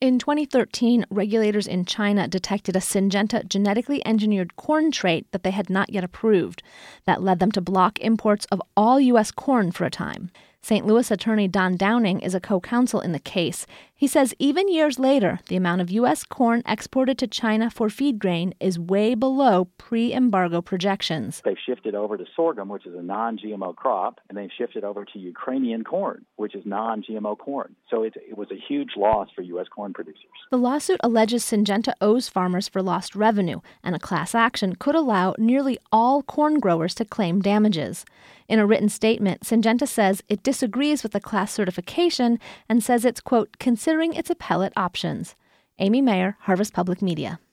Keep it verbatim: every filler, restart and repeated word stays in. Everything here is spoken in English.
In twenty thirteen, regulators in China detected a Syngenta genetically engineered corn trait that they had not yet approved. That led them to block imports of all U S corn for a time. Saint Louis attorney Don Downing is a co-counsel in the case. He says even years later, the amount of U S corn exported to China for feed grain is way below pre-embargo projections. They've shifted over to sorghum, which is a non-G M O crop, and they've shifted over to Ukrainian corn, which is non-G M O corn. So it, it was a huge loss for U S corn producers. The lawsuit alleges Syngenta owes farmers for lost revenue, and a class action could allow nearly all corn growers to claim damages. In a written statement, Syngenta says it disagrees with the class certification and says it's, quote, considering its appellate options. Amy Mayer, Harvest Public Media.